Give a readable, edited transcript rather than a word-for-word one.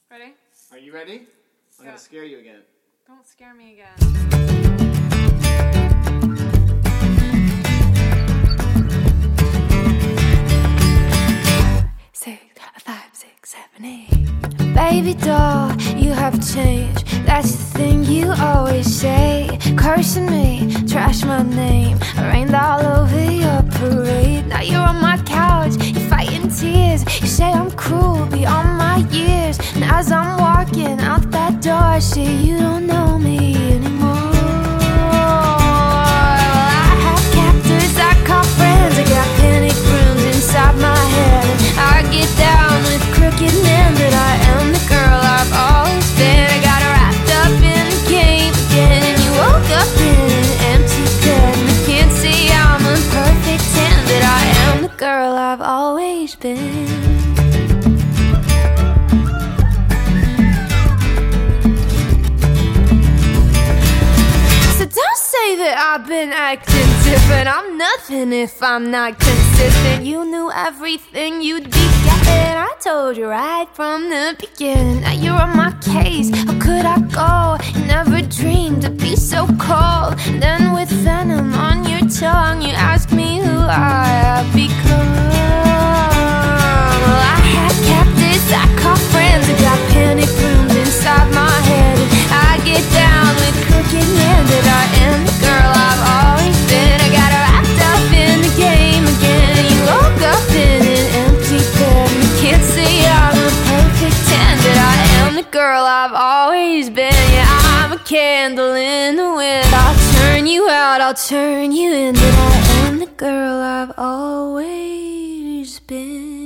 Ready? Are you ready? I'm Yeah. gonna scare you again. Don't scare me again. 6, 5, 6, 7, 8. Baby doll, you have changed. That's the thing you always say. Cursing me, trash my name. I rained all over your parade. Now you're on my couch, you're fighting tears. You say I'm cruel beyond my years. And as I'm walking out that door, I see you don't know me anymore. Well, I have captors I call friends. I got panic rooms inside my head. And I get down with crooked men, but I am the girl I've always been. I got wrapped up in the game again, and you woke up in an empty bed. And I can't say I'm a perfect 10, but I am the girl I've always been. Don't say that I've been acting different. I'm nothing if I'm not consistent. You knew everything you'd be getting. I told you right from the beginning. Now you're on my case. How could I go? You never dreamed to be so cold. And then with venom on your tongue, you ask me who I have become. Well, I had captives I call friends. I got panic rooms inside my head. And I get down with crooked men, but I am the girl I've always been. I got wrapped up in the game again. You woke up in an empty bed. You can't say I'm a perfect 10, but I am the girl I've always been. Yeah, I'm a candle in the wind. I'll turn you out, I'll turn you in, but I am the girl I've always been.